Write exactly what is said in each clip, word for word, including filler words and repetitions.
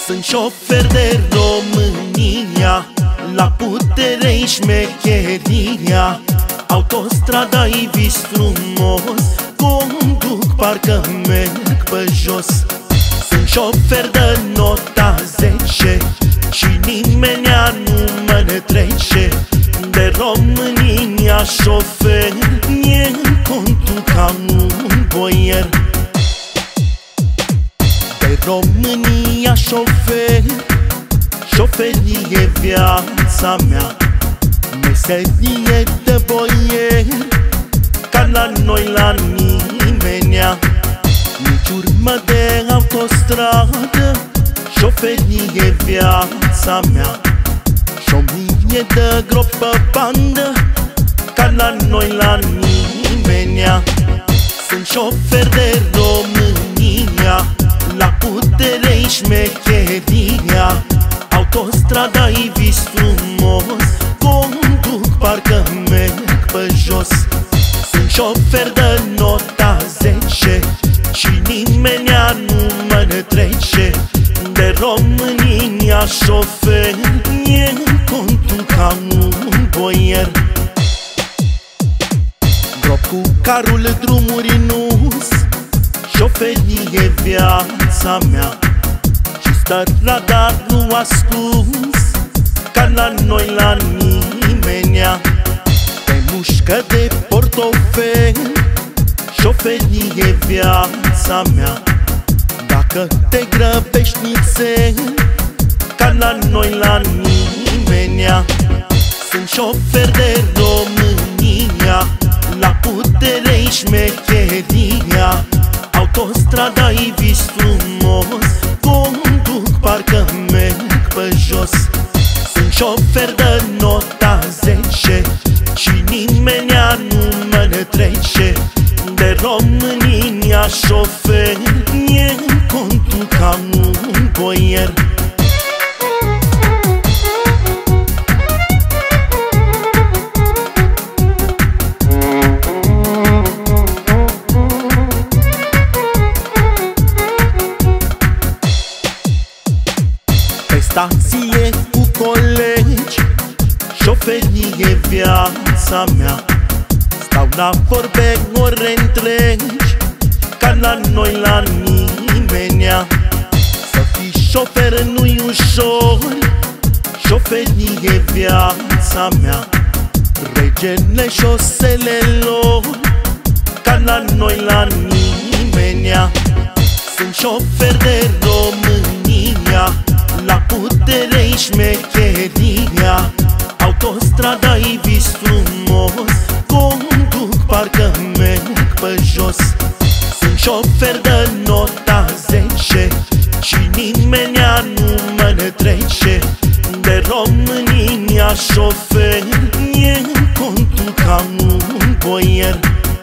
Sunt șofer de România, la putere-i șmecheria. Autostrada-i vis frumos, conduc parcă merg pe jos. Sunt șofer de nota zece și nimenea nu mă trece. De România șofer, e contul ca un boier. De România șofer, șoferie viața mea. Meserie de boier, ca la noi la nimenea. Nici urmă de autostradă, șoferie viața mea. Și o mie de gropi pe bandă, ca la noi la nimenea. Sunt șofer de România, la putere-i șmecheria. Autostrada-i vis frumos, conduc parcă merg pe jos. Sunt șofer de nota zece și nimenea nu mă trece. De România șofer, e contul ca un boier. Drop cu carul drumuri în-us, șoferie viața mea. Și stă radarul ascuns, ca la noi la nimenea. Te mușcă de portofel, șoferie viața mea. Dacă te grăbești nițel, ca la noi la nimenea. Sunt șofer de România, la putere-i șmecheria. Autostrada-i vis frumos, conduc parcă merg pe jos. Sunt șofer de nota zece și nimenea nu mă trece. De România șofer, e contul ca un boier. Pe stație cu colegi, șoferie viața mea. Stau la vorbe ore întregi, ca la noi la nimenea. Să fii șofer nu-i ușor, șoferie viața mea. Regele șoselelor, ca la noi la nimenea. Sunt șofer de România, la putere-i șmecheria. Autostrada-i vis frumos, conduc parcă merg pe jos. Sunt șofer de nota zece și nimenea nu mă trece. De România șofer, e contul ca un boier.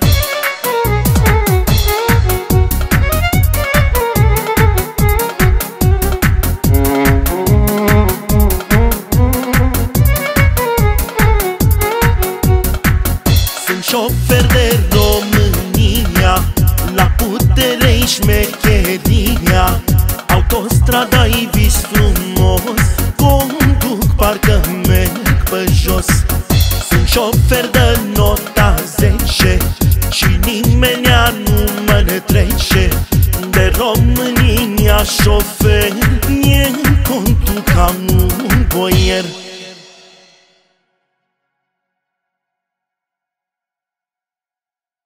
Șofer de România, la putere-i șmecheria. Autostrada-i vis frumos, conduc parcă merg pe jos. Sunt șofer de nota zece și nimenea nu mă trece. De România șofer, e contul ca un boier.